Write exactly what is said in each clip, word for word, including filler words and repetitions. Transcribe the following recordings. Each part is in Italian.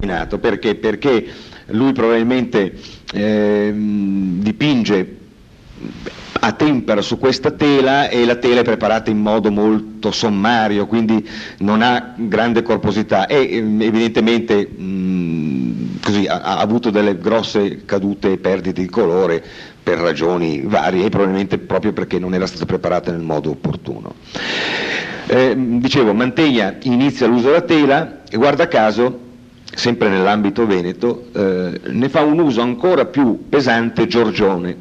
perché? Perché lui probabilmente eh, dipinge a tempera su questa tela e la tela è preparata in modo molto sommario, quindi non ha grande corposità e evidentemente mh, così, ha, ha avuto delle grosse cadute e perdite di colore per ragioni varie e probabilmente proprio perché non era stata preparata nel modo opportuno. Eh, dicevo, Mantegna inizia l'uso della tela e guarda caso, sempre nell'ambito veneto, eh, ne fa un uso ancora più pesante Giorgione.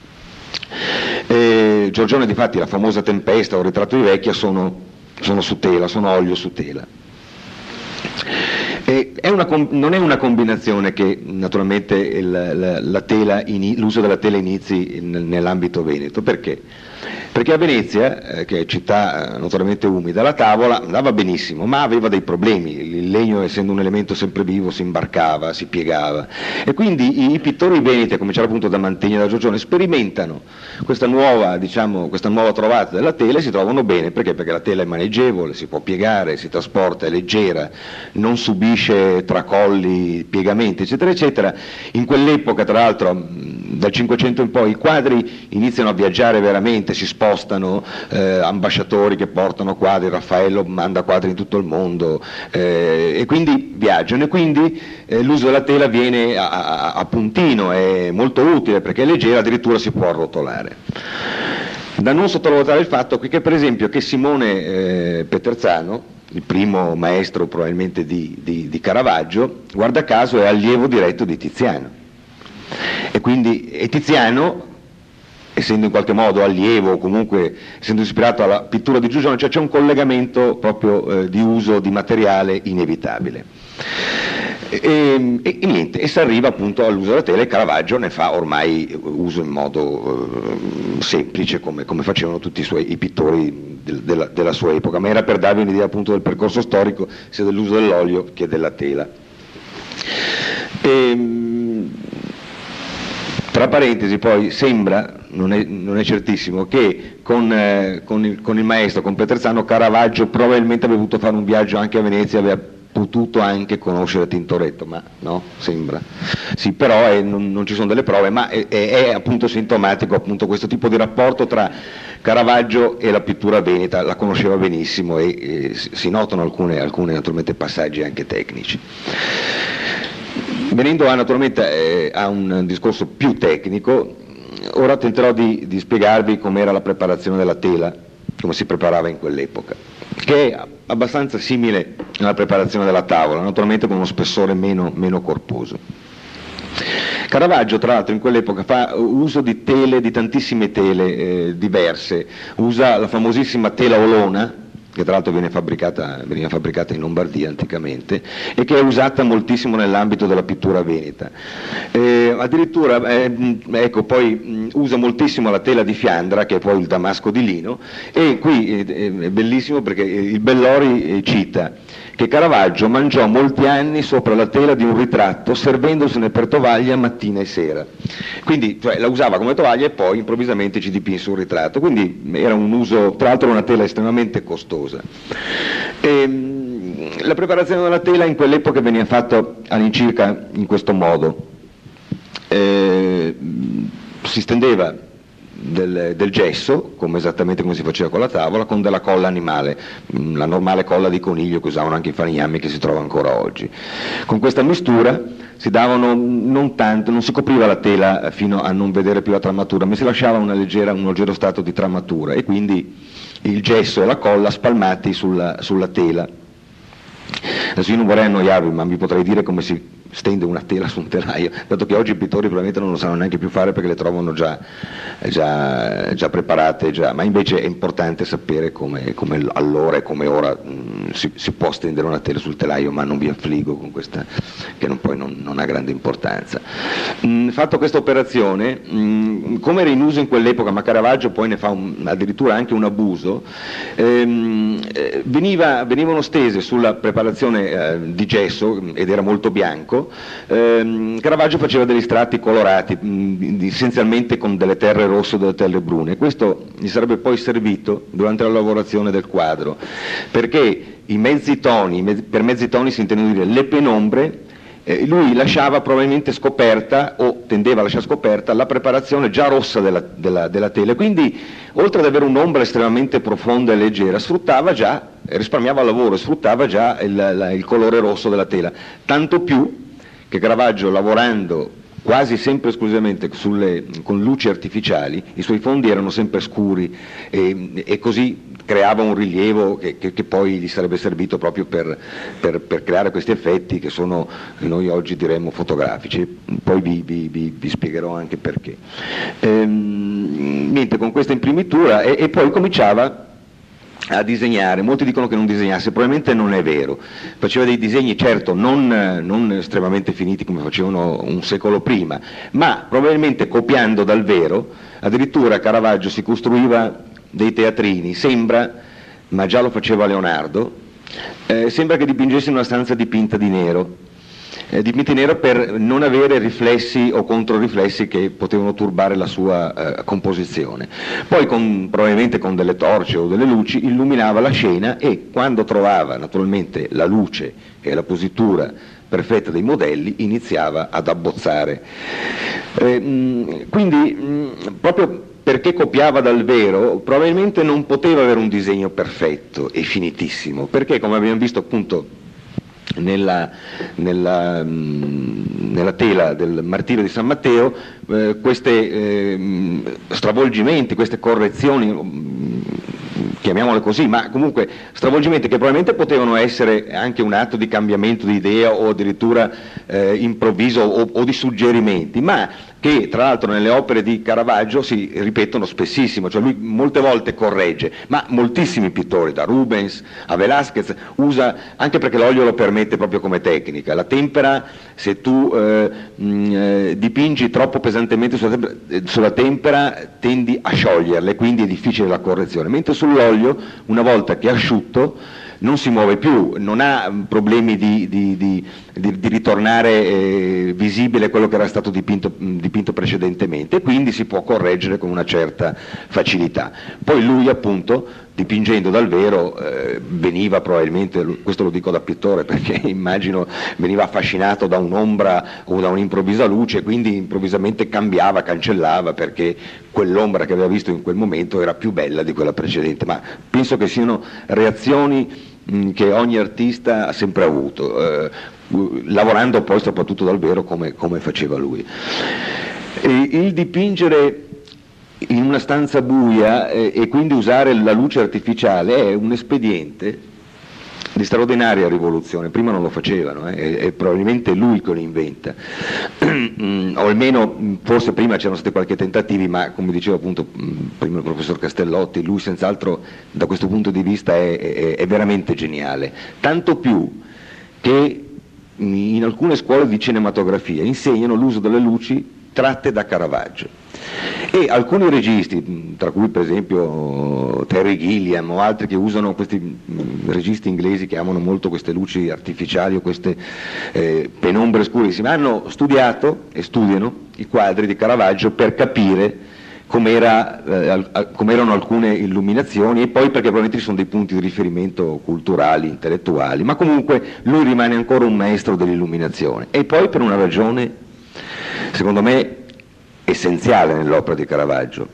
Eh, Giorgione difatti la famosa Tempesta o il Ritratto di Vecchia sono, sono su tela, sono olio su tela. Eh, è una, non è una combinazione che naturalmente il, la, la tela, l'uso della tela inizi nell'ambito veneto, perché? Perché a Venezia, eh, che è città notoriamente umida, la tavola andava benissimo, ma aveva dei problemi, il legno essendo un elemento sempre vivo si imbarcava, si piegava e quindi i, i pittori veneti, a cominciare appunto da Mantegna e da Giorgione, sperimentano questa nuova, diciamo, questa nuova trovata della tela e si trovano bene, perché? Perché la tela è maneggevole, si può piegare, si trasporta, è leggera, non subisce tracolli, piegamenti eccetera eccetera. In quell'epoca tra l'altro dal Cinquecento in poi i quadri iniziano a viaggiare veramente, si spostano, eh, ambasciatori che portano quadri, Raffaello manda quadri in tutto il mondo eh, e quindi viaggiano e quindi eh, l'uso della tela viene a, a, a puntino, è molto utile perché è leggera, addirittura si può arrotolare. Da non sottovalutare il fatto che per esempio che Simone eh, Peterzano, il primo maestro probabilmente di, di, di Caravaggio, guarda caso è allievo diretto di Tiziano e quindi e Tiziano, essendo in qualche modo allievo o comunque essendo ispirato alla pittura di Giorgione, cioè c'è un collegamento proprio eh, di uso di materiale inevitabile. E, e, e niente, e si arriva appunto all'uso della tela e Caravaggio ne fa ormai uso in modo eh, semplice come, come facevano tutti i, suoi, i pittori del, della, della sua epoca, ma era per darvi un'idea appunto del percorso storico sia dell'uso dell'olio che della tela. E, tra parentesi poi sembra, non è, non è certissimo, che con, eh, con, il, con il maestro, con Peterzano, Caravaggio probabilmente aveva voluto fare un viaggio anche a Venezia, aveva potuto anche conoscere Tintoretto, ma no, sembra. Sì, però è, non, non ci sono delle prove, ma è, è, è appunto sintomatico appunto questo tipo di rapporto tra Caravaggio e la pittura veneta, la conosceva benissimo e, e si notano alcune, alcune naturalmente passaggi anche tecnici. Venendo a, naturalmente eh, a un discorso più tecnico, ora tenterò di, di spiegarvi com'era la preparazione della tela, come si preparava in quell'epoca, che è abbastanza simile alla preparazione della tavola, naturalmente con uno spessore meno, meno corposo. Caravaggio tra l'altro in quell'epoca fa uso di tele, di tantissime tele eh, diverse, usa la famosissima tela olona, che tra l'altro viene fabbricata, veniva fabbricata in Lombardia anticamente e che è usata moltissimo nell'ambito della pittura veneta. Eh, addirittura eh, ecco, poi mh, usa moltissimo la tela di Fiandra, che è poi il damasco di lino, e qui eh, è bellissimo perché il Bellori eh, cita che Caravaggio mangiò molti anni sopra la tela di un ritratto servendosene per tovaglia mattina e sera. Quindi cioè, la usava come tovaglia e poi improvvisamente ci dipinse un ritratto, quindi era un uso, tra l'altro una tela estremamente costosa. E, la preparazione della tela in quell'epoca veniva fatta all'incirca in questo modo. Eh, si stendeva Del, del gesso, come esattamente come si faceva con la tavola, con della colla animale, la normale colla di coniglio che usavano anche i falegnami, che si trova ancora oggi. Con questa mistura si davano non tanto, non si copriva la tela fino a non vedere più la tramatura, ma si lasciava una leggera, un leggero stato di tramatura e quindi il gesso e la colla spalmati sulla, sulla tela. Adesso io non vorrei annoiarvi, ma vi potrei dire come si stende una tela su un telaio, dato che oggi i pittori probabilmente non lo sanno neanche più fare perché le trovano già, già, già preparate, già. Ma invece è importante sapere come, come allora e come ora mh, si, si può stendere una tela sul telaio, ma non vi affligo con questa, che non, poi non, non ha grande importanza. Mh, fatto questa operazione, mh, come era in uso in quell'epoca, ma Caravaggio poi ne fa un, addirittura anche un abuso, ehm, eh, veniva, venivano stese sulla preparazione eh, di gesso, ed era molto bianco. ehm, Caravaggio faceva degli strati colorati, mh, essenzialmente con delle terre rosse o delle terre brune. Questo gli sarebbe poi servito durante la lavorazione del quadro, perché i mezzi toni, per mezzi toni si intendono dire le penombre Eh, lui lasciava probabilmente scoperta, o tendeva a lasciare scoperta, la preparazione già rossa della, della, della tela, quindi oltre ad avere un'ombra estremamente profonda e leggera, sfruttava già, risparmiava lavoro, sfruttava già il, la, il colore rosso della tela, tanto più che Caravaggio, lavorando quasi sempre esclusivamente sulle, con luci artificiali, i suoi fondi erano sempre scuri e, e così creava un rilievo che, che, che poi gli sarebbe servito proprio per, per, per creare questi effetti che sono, noi oggi diremmo, fotografici. Poi vi, vi, vi, vi spiegherò anche perché. Ehm, niente, con questa imprimitura e, e poi cominciava a disegnare. Molti dicono che non disegnasse, probabilmente non è vero, faceva dei disegni certo non, non estremamente finiti come facevano un secolo prima, ma probabilmente copiando dal vero. Addirittura Caravaggio si costruiva dei teatrini, sembra, ma già lo faceva Leonardo, eh, sembra che dipingesse in una stanza dipinta di nero, eh, dipinta di nero per non avere riflessi o controriflessi che potevano turbare la sua eh, composizione. Poi con, probabilmente con delle torce o delle luci illuminava la scena e quando trovava naturalmente la luce e la positura perfetta dei modelli iniziava ad abbozzare. Eh, mh, quindi mh, proprio perché copiava dal vero, probabilmente non poteva avere un disegno perfetto e finitissimo, perché come abbiamo visto appunto nella, nella, mh, nella tela del Martirio di San Matteo, eh, questi eh, stravolgimenti, queste correzioni, mh, chiamiamole così, ma comunque stravolgimenti che probabilmente potevano essere anche un atto di cambiamento di idea o addirittura eh, improvviso o, o di suggerimenti, ma che tra l'altro nelle opere di Caravaggio si ripetono spessissimo, cioè lui molte volte corregge, ma moltissimi pittori, da Rubens a Velázquez, usa, anche perché l'olio lo permette proprio come tecnica, la tempera, se tu eh, mh, eh, dipingi troppo pesantemente sulla tempera, eh, sulla tempera tendi a scioglierle, quindi è difficile la correzione, mentre sull'olio una volta che è asciutto non si muove più, non ha problemi di, di, di, di, di ritornare eh, visibile quello che era stato dipinto, dipinto precedentemente, e quindi si può correggere con una certa facilità. Poi lui appunto, dipingendo dal vero, eh, veniva probabilmente, questo lo dico da pittore perché immagino veniva affascinato da un'ombra o da un'improvvisa luce, quindi improvvisamente cambiava, cancellava, perché quell'ombra che aveva visto in quel momento era più bella di quella precedente, ma penso che siano reazioni mh, che ogni artista ha sempre avuto, eh, lavorando poi soprattutto dal vero come, come faceva lui. E il dipingere in una stanza buia eh, e quindi usare la luce artificiale è un espediente di straordinaria rivoluzione. Prima non lo facevano, eh, è, è probabilmente lui che lo inventa, o almeno forse prima c'erano stati qualche tentativi, ma come diceva appunto prima il professor Castellotti, lui senz'altro da questo punto di vista è, è, è veramente geniale, tanto più che in alcune scuole di cinematografia insegnano l'uso delle luci tratte da Caravaggio. E alcuni registi, tra cui per esempio Terry Gilliam o altri che usano questi registi inglesi che amano molto queste luci artificiali o queste eh, penombre scurissime, hanno studiato e studiano i quadri di Caravaggio per capire com'era, eh, com'erano alcune illuminazioni, e poi perché probabilmente ci sono dei punti di riferimento culturali, intellettuali, ma comunque lui rimane ancora un maestro dell'illuminazione. E poi per una ragione, secondo me, essenziale nell'opera di Caravaggio: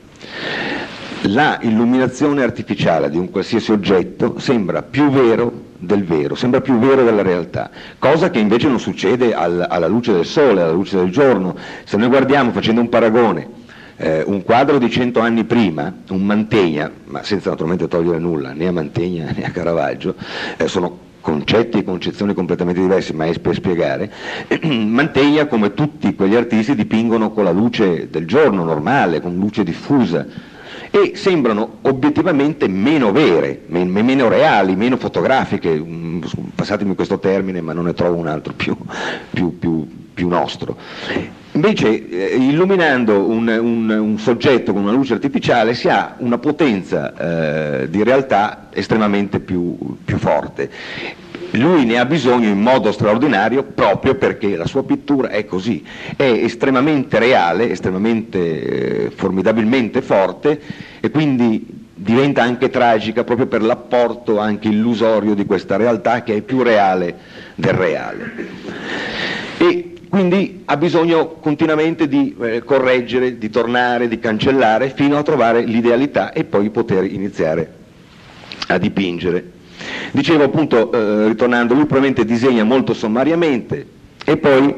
la illuminazione artificiale di un qualsiasi oggetto sembra più vero del vero, sembra più vero della realtà, cosa che invece non succede al, alla luce del sole, alla luce del giorno. Se noi guardiamo, facendo un paragone, eh, un quadro di cento anni prima, un Mantegna, ma senza naturalmente togliere nulla né a Mantegna né a Caravaggio, eh, sono concetti e concezioni completamente diversi, ma è per spiegare. Mantegna, come tutti quegli artisti, dipingono con la luce del giorno normale, con luce diffusa, e sembrano obiettivamente meno vere, men- meno reali, meno fotografiche, passatemi questo termine, ma non ne trovo un altro più, più, più, più nostro. Invece, eh, illuminando un, un, un soggetto con una luce artificiale si ha una potenza eh, di realtà estremamente più, più forte. Lui ne ha bisogno in modo straordinario proprio perché la sua pittura è così, è estremamente reale, estremamente, eh, formidabilmente forte, e quindi diventa anche tragica proprio per l'apporto anche illusorio di questa realtà che è più reale del reale. e quindi ha bisogno continuamente di eh, correggere, di tornare, di cancellare fino a trovare l'idealità e poi poter iniziare a dipingere. Dicevo appunto, eh, ritornando, lui probabilmente disegna molto sommariamente e poi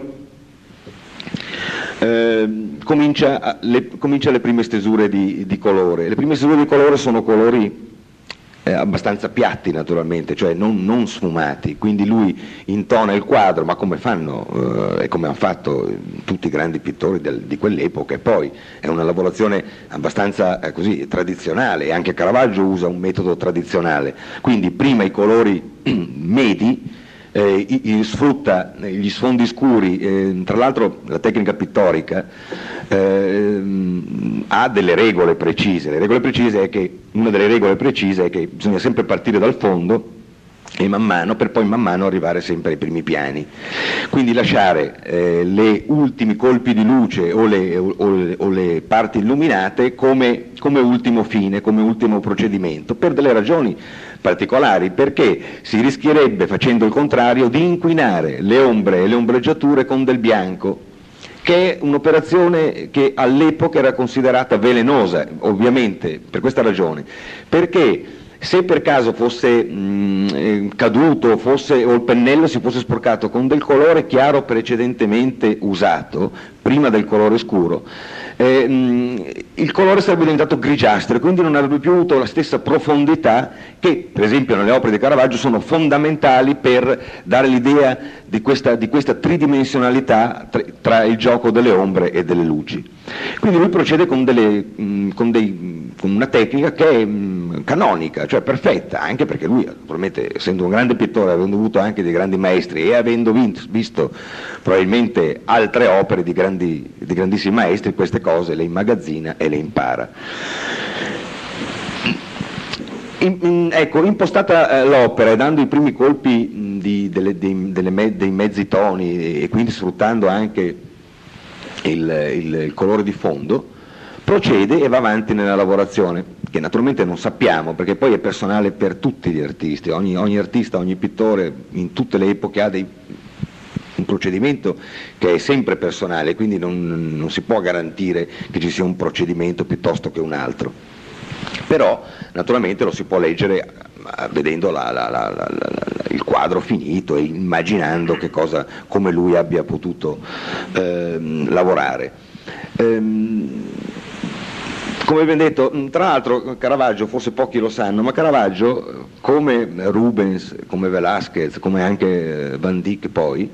eh, comincia, a, le, comincia le prime stesure di, di colore. Le prime stesure di colore sono colori Eh, abbastanza piatti naturalmente, cioè non, non sfumati, quindi lui intona il quadro, ma come fanno eh, e come hanno fatto tutti i grandi pittori del, di quell'epoca, e poi è una lavorazione abbastanza eh, così tradizionale, e anche Caravaggio usa un metodo tradizionale, quindi prima i colori medi, eh, i, i, sfrutta gli sfondi scuri, eh, tra l'altro la tecnica pittorica eh, ha delle regole precise. Le regole precise è che, una delle regole precise è che bisogna sempre partire dal fondo e man mano, per poi man mano arrivare sempre ai primi piani, quindi lasciare eh, le ultimi colpi di luce o le, o, o le, o le parti illuminate come, come ultimo fine, come ultimo procedimento, per delle ragioni particolari, perché si rischierebbe, facendo il contrario, di inquinare le ombre e le ombreggiature con del bianco, che è un'operazione che all'epoca era considerata velenosa, ovviamente per questa ragione, perché se per caso fosse mh, caduto fosse, o il pennello si fosse sporcato con del colore chiaro precedentemente usato, prima del colore scuro, eh, mh, il colore sarebbe diventato grigiastro e quindi non avrebbe più avuto la stessa profondità che per esempio nelle opere di Caravaggio sono fondamentali per dare l'idea di questa, di questa tridimensionalità tra, tra il gioco delle ombre e delle luci. Quindi lui procede con, delle, mh, con, dei, con una tecnica che è mh, canonica, cioè perfetta, anche perché lui naturalmente essendo un grande pittore, avendo avuto anche dei grandi maestri e avendo vinto, visto probabilmente altre opere di, grandi, di grandissimi maestri, queste cose le immagazzina e le impara. In, in, ecco, impostata eh, l'opera e dando i primi colpi mh, di, delle, dei, delle me, dei mezzi toni e, e quindi sfruttando anche il, il, il colore di fondo, procede e va avanti nella lavorazione, che naturalmente non sappiamo perché poi è personale per tutti gli artisti, ogni, ogni artista, ogni pittore in tutte le epoche ha dei, un procedimento che è sempre personale, quindi non, non si può garantire che ci sia un procedimento piuttosto che un altro, però naturalmente lo si può leggere vedendo la, la, la, la, la, il quadro finito e immaginando che cosa, come lui abbia potuto ehm, lavorare. Ehm, come abbiamo detto, tra l'altro Caravaggio, forse pochi lo sanno, ma Caravaggio, come Rubens, come Velázquez, come anche Van Dyck poi,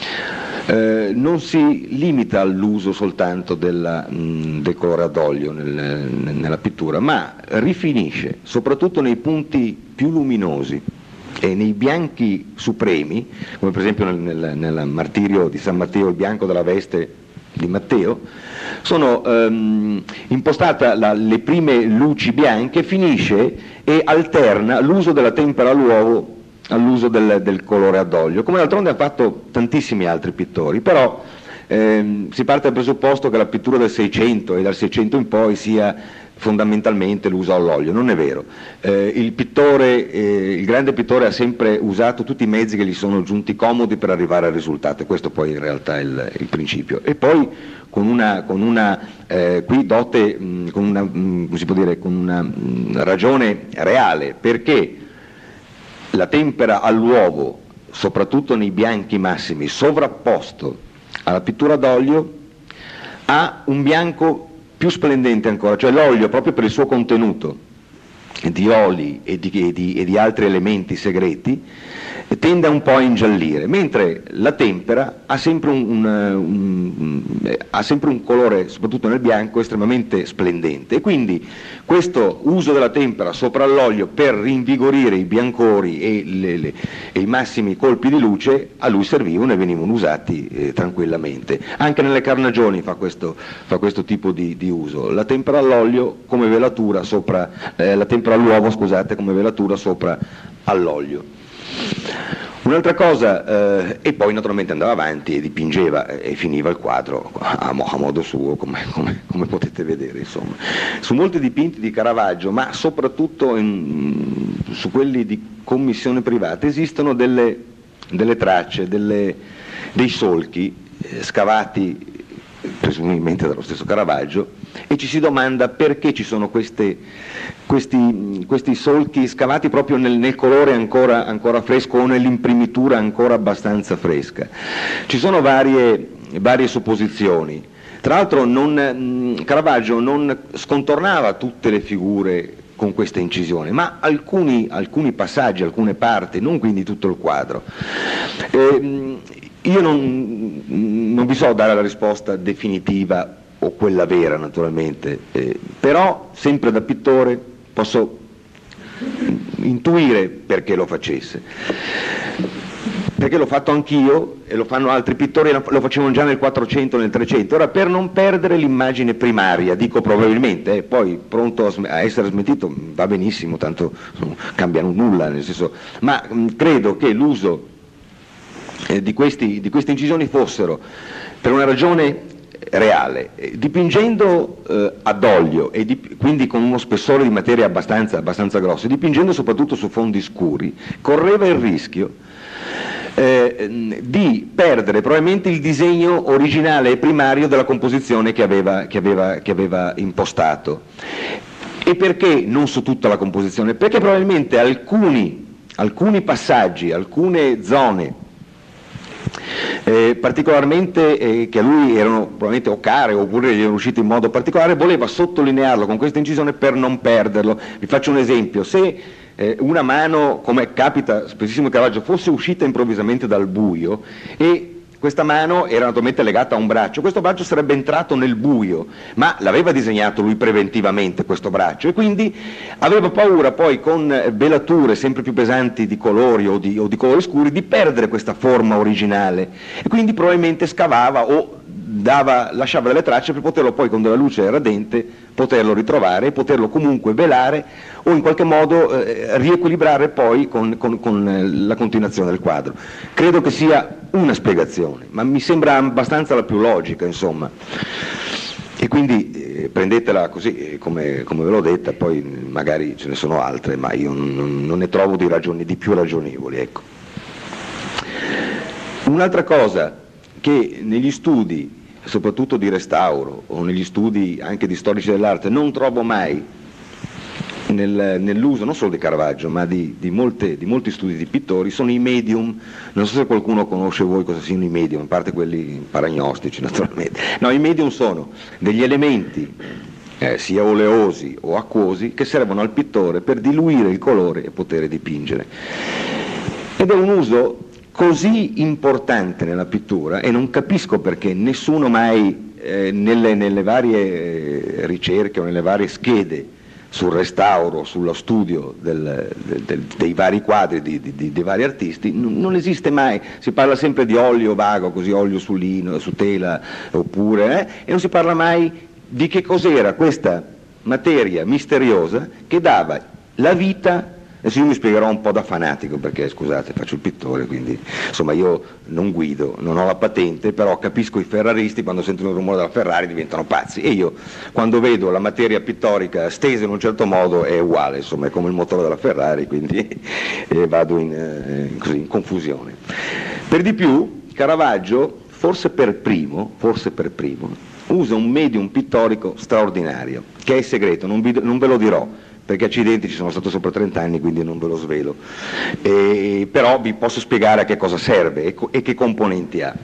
eh, non si limita all'uso soltanto della, mh, del colore ad olio nel, nella pittura, ma rifinisce, soprattutto nei punti più luminosi e nei bianchi supremi, come per esempio nel, nel, nel martirio di San Matteo, il bianco della veste di Matteo, sono ehm, impostata la, le prime luci bianche, finisce e alterna l'uso della tempera all'uovo all'uso del, del colore ad olio, come d'altronde hanno fatto tantissimi altri pittori, però ehm, si parte dal presupposto che la pittura del Seicento e dal Seicento in poi sia fondamentalmente l'uso all'olio. Non è vero, eh, il pittore, eh, il grande pittore ha sempre usato tutti i mezzi che gli sono giunti comodi per arrivare al risultato, e questo poi in realtà è il, il principio. E poi con una, con una eh, qui dote, mh, con una, mh, come si può dire, con una mh, ragione reale, perché la tempera all'uovo, soprattutto nei bianchi massimi, sovrapposto alla pittura d'olio, ha un bianco più splendente ancora, cioè l'olio proprio per il suo contenuto di oli e di, e di, e di altri elementi segreti tende un po' a ingiallire, mentre la tempera ha sempre un, un, un, un, ha sempre un colore, soprattutto nel bianco, estremamente splendente, e quindi questo uso della tempera sopra l'olio per rinvigorire i biancori e, le, le, e i massimi colpi di luce a lui servivano e venivano usati eh, tranquillamente. Anche nelle carnagioni fa questo, fa questo tipo di, di uso, la tempera all'olio come velatura sopra, eh, la tempera all'uovo scusate come velatura sopra all'olio. Un'altra cosa, eh, e poi naturalmente andava avanti e dipingeva e finiva il quadro a, mo- a modo suo, come, come, come potete vedere, insomma. Su molti dipinti di Caravaggio, ma soprattutto in, su quelli di commissione privata, esistono delle, delle tracce, delle, dei solchi eh, scavati presumibilmente dallo stesso Caravaggio, e ci si domanda perché ci sono queste, questi, questi solchi scavati proprio nel, nel colore ancora, ancora fresco o nell'imprimitura ancora abbastanza fresca. Ci sono varie, varie supposizioni. Tra l'altro non, Caravaggio non scontornava tutte le figure con questa incisione, ma alcuni, alcuni passaggi, alcune parti, non quindi tutto il quadro. Eh, io non, non vi so dare la risposta definitiva o quella vera naturalmente, eh, però sempre da pittore posso intuire perché lo facesse, perché l'ho fatto anch'io e lo fanno altri pittori, lo facevano già nel quattrocento, nel trecento. Ora, per non perdere l'immagine primaria, dico probabilmente, eh, poi pronto a, sm- a essere smentito va benissimo, tanto non cambiano nulla, nel senso, ma mh, credo che l'uso eh, di, questi, di queste incisioni fossero per una ragione reale, eh, dipingendo eh, ad olio e dip- quindi con uno spessore di materia abbastanza, abbastanza grosso, dipingendo soprattutto su fondi scuri, correva il rischio Eh, di perdere probabilmente il disegno originale e primario della composizione che aveva, che aveva, che aveva impostato. E perché non su tutta la composizione? Perché probabilmente alcuni, alcuni passaggi, alcune zone eh, particolarmente eh, che a lui erano probabilmente o care oppure gli erano uscite in modo particolare, voleva sottolinearlo con questa incisione per non perderlo. Vi faccio un esempio: se Eh, una mano, come capita spessissimo in Caravaggio, fosse uscita improvvisamente dal buio e questa mano era naturalmente legata a un braccio, questo braccio sarebbe entrato nel buio, ma l'aveva disegnato lui preventivamente questo braccio, e quindi aveva paura poi con velature sempre più pesanti di colori o di, o di colori scuri di perdere questa forma originale, e quindi probabilmente scavava o dava, lasciava delle tracce per poterlo poi con della luce radente poterlo ritrovare e poterlo comunque velare o in qualche modo eh, riequilibrare poi con, con, con eh, la continuazione del quadro. Credo che sia una spiegazione, ma mi sembra abbastanza la più logica, insomma, e quindi eh, prendetela così eh, come, come ve l'ho detta, poi magari ce ne sono altre, ma io non, non ne trovo di, ragioni, di più ragionevoli, ecco. Un'altra cosa che negli studi soprattutto di restauro o negli studi anche di storici dell'arte non trovo mai nel, nell'uso non solo di Caravaggio ma di, di, molte, di molti studi di pittori, sono i medium. Non so se qualcuno conosce voi cosa siano i medium, a parte quelli paragnostici naturalmente. No, i medium sono degli elementi eh, sia oleosi o acquosi che servono al pittore per diluire il colore e poter dipingere, ed è un uso così importante nella pittura, e non capisco perché nessuno mai eh, nelle, nelle varie eh, ricerche o nelle varie schede sul restauro, sullo studio del, del, del, dei vari quadri di, di, dei vari artisti, non, non esiste mai. Si parla sempre di olio vago, così olio su lino, su tela, oppure, eh, e non si parla mai di che cos'era questa materia misteriosa che dava la vita. Adesso io mi spiegherò un po' da fanatico, perché scusate, faccio il pittore, quindi insomma io non guido, non ho la patente, però capisco i ferraristi, quando sentono il rumore della Ferrari diventano pazzi, e io quando vedo la materia pittorica stesa in un certo modo è uguale, insomma è come il motore della Ferrari, quindi eh, vado in, eh, così, in confusione. Per di più Caravaggio, forse per primo, forse per primo, usa un medium pittorico straordinario, che è segreto, non, vi, non ve lo dirò, perché accidenti ci sono stato sopra trenta anni, quindi non ve lo svelo, e, però vi posso spiegare a che cosa serve e, e che componenti ha.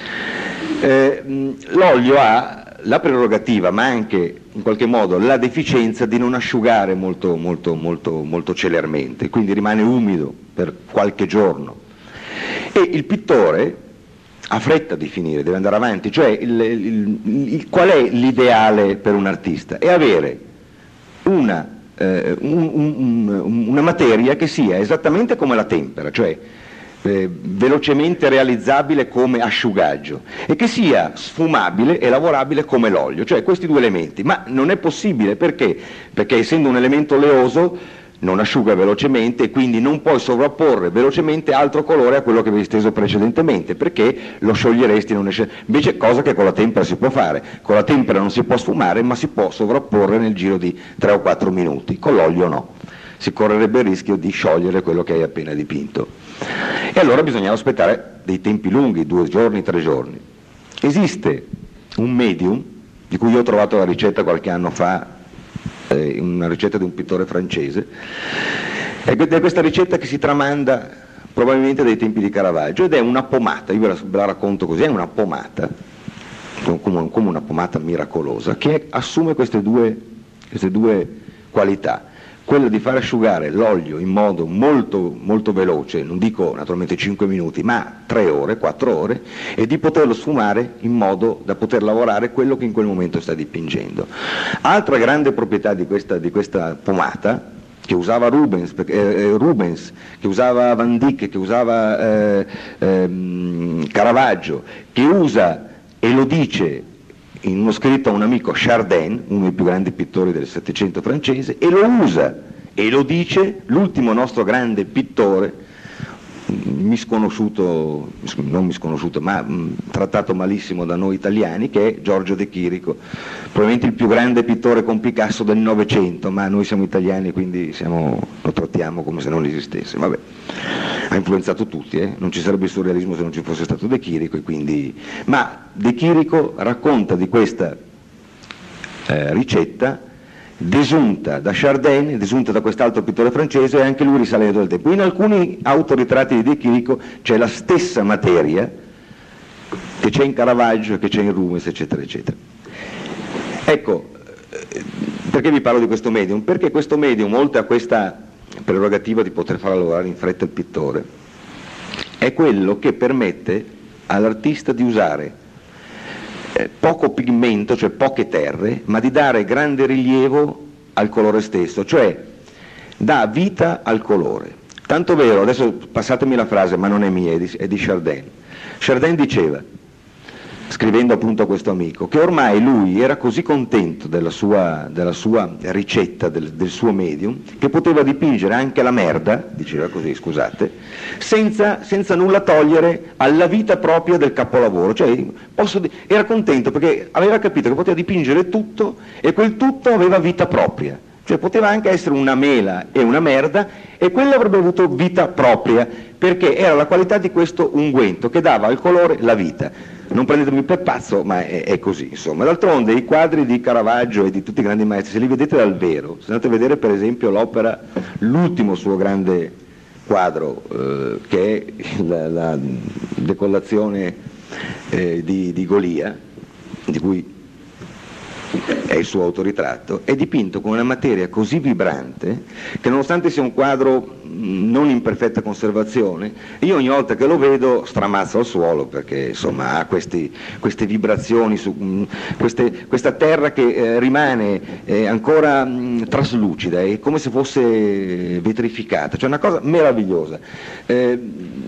Eh, l'olio ha la prerogativa, ma anche in qualche modo la deficienza di non asciugare molto, molto, molto, molto celermente, quindi rimane umido per qualche giorno, e il pittore ha fretta di finire, deve andare avanti, cioè il, il, il, qual è l'ideale per un artista? È avere una Uh, un, un, una materia che sia esattamente come la tempera, cioè eh, velocemente realizzabile come asciugaggio, e che sia sfumabile e lavorabile come l'olio, cioè questi due elementi. Ma non è possibile, perché? Perché essendo un elemento oleoso non asciuga velocemente, e quindi non puoi sovrapporre velocemente altro colore a quello che avevi steso precedentemente, perché lo scioglieresti, non esce. Invece, cosa che con la tempera si può fare, con la tempera non si può sfumare, ma si può sovrapporre nel giro di tre o quattro minuti, con l'olio no, si correrebbe il rischio di sciogliere quello che hai appena dipinto, e allora bisognava aspettare dei tempi lunghi, due giorni, tre giorni. esiste un medium, di cui io ho trovato la ricetta qualche anno fa, eh, una ricetta di un pittore francese, è questa ricetta che si tramanda probabilmente dai tempi di Caravaggio, ed è una pomata, io ve la, ve la racconto così, è una pomata, come, come una pomata miracolosa, che assume queste due, queste due qualità. Quello di far asciugare l'olio in modo molto, molto veloce, non dico naturalmente cinque minuti, ma tre ore, quattro ore, e di poterlo sfumare in modo da poter lavorare quello che in quel momento sta dipingendo. Altra grande proprietà di questa, di questa pomata, che usava Rubens, eh, Rubens, che usava Van Dyck, che usava eh, ehm, Caravaggio, che usa e lo dice in uno scritto a un amico, Chardin, uno dei più grandi pittori del Settecento francese, e lo usa e lo dice l'ultimo nostro grande pittore, misconosciuto, non misconosciuto, ma mh, trattato malissimo da noi italiani, che è Giorgio De Chirico, probabilmente il più grande pittore con Picasso del Novecento, ma noi siamo italiani, quindi siamo, lo trattiamo come se non esistesse. Vabbè, ha influenzato tutti, eh? Non ci sarebbe il surrealismo se non ci fosse stato De Chirico, e quindi... ma De Chirico racconta di questa eh, ricetta desunta da Chardin, desunta da quest'altro pittore francese, e anche lui risalendo del tempo. In alcuni autoritratti di De Chirico c'è la stessa materia che c'è in Caravaggio, che c'è in Rubens, eccetera, eccetera. Ecco, perché vi parlo di questo medium? Perché questo medium, oltre a questa prerogativa di poter far lavorare in fretta il pittore, è quello che permette all'artista di usare eh, poco pigmento, cioè poche terre, ma di dare grande rilievo al colore stesso, cioè dà vita al colore. Tanto vero, adesso passatemi la frase, ma non è mia, è di, è di Chardin. Chardin diceva, scrivendo appunto a questo amico, che ormai lui era così contento della sua, della sua ricetta, del, del suo medium, che poteva dipingere anche la merda, diceva così, scusate, senza, senza nulla togliere alla vita propria del capolavoro. Cioè, posso, era contento perché aveva capito che poteva dipingere tutto, e quel tutto aveva vita propria. Cioè poteva anche essere una mela e una merda, e quello avrebbe avuto vita propria, perché era la qualità di questo unguento che dava al colore la vita. Non prendetemi per pazzo, ma è, è così, insomma. D'altronde i quadri di Caravaggio e di tutti i grandi maestri, se li vedete dal vero, se andate a vedere per esempio l'opera, l'ultimo suo grande quadro, eh, che è la, la decollazione eh, di, di Golia, di cui è il suo autoritratto, è dipinto con una materia così vibrante che, nonostante sia un quadro non in perfetta conservazione, io ogni volta che lo vedo stramazzo al suolo, perché insomma ha questi, queste vibrazioni, su, queste, questa terra che eh, rimane eh, ancora mh, traslucida, è come se fosse vetrificata, cioè una cosa meravigliosa. Eh,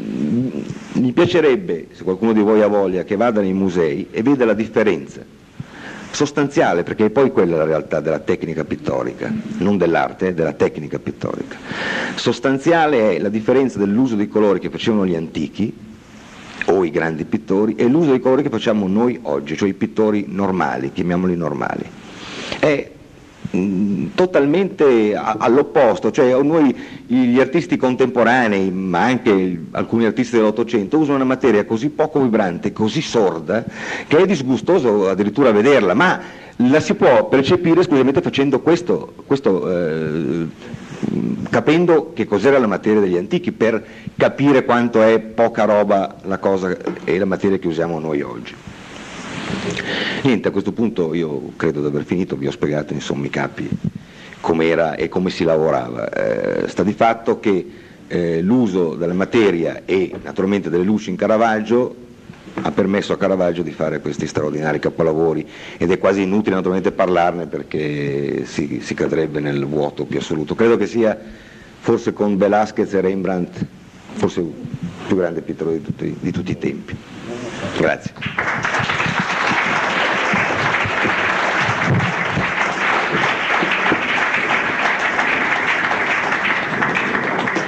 mi piacerebbe, se qualcuno di voi ha voglia, che vada nei musei e veda la differenza sostanziale, perché poi quella è la realtà della tecnica pittorica, non dell'arte, eh, della tecnica pittorica. Sostanziale è la differenza dell'uso dei colori che facevano gli antichi o i grandi pittori e l'uso dei colori che facciamo noi oggi, cioè i pittori normali, chiamiamoli normali. È mh, totalmente a, all'opposto, cioè noi gli artisti contemporanei, ma anche il, alcuni artisti dell'Ottocento, usano una materia così poco vibrante, così sorda, che è disgustoso addirittura vederla, ma la si può percepire esclusivamente facendo questo, questo eh, capendo che cos'era la materia degli antichi, per capire quanto è poca roba la cosa e la materia che usiamo noi oggi. Niente, a questo punto io credo di aver finito, vi ho spiegato in sommi capi com'era e come si lavorava. Eh, sta di fatto che eh, l'uso della materia e naturalmente delle luci in Caravaggio ha permesso a Caravaggio di fare questi straordinari capolavori, ed è quasi inutile naturalmente parlarne perché si, si cadrebbe nel vuoto più assoluto. Credo che sia, forse con Velázquez e Rembrandt, forse il più grande pittore di tutti, di tutti i tempi. Grazie.